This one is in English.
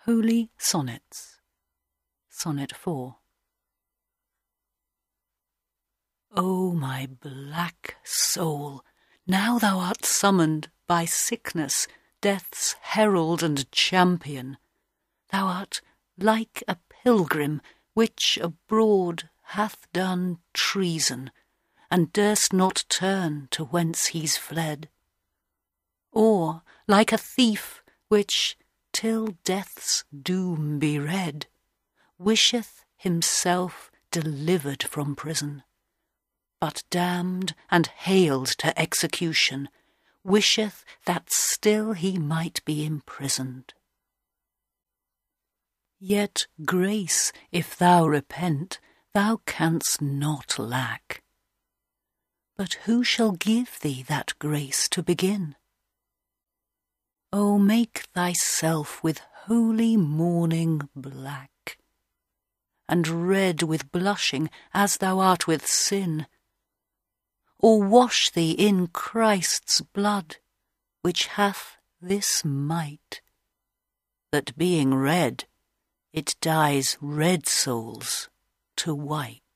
Holy Sonnets. Sonnet 4. O my black soul, now thou art summoned by sickness, death's herald and champion, thou art like a pilgrim which abroad hath done treason, and durst not turn to whence he's fled, or like a thief which, till death's doom be read, wisheth himself delivered from prison, but damned and haled to execution, wisheth that still he might be imprisoned. Yet grace, if thou repent, thou canst not lack. But who shall give thee that grace to begin? O make thyself with holy mourning black, and red with blushing as thou art with sin, or wash thee in Christ's blood, which hath this might, that being red, it dyes red souls to white.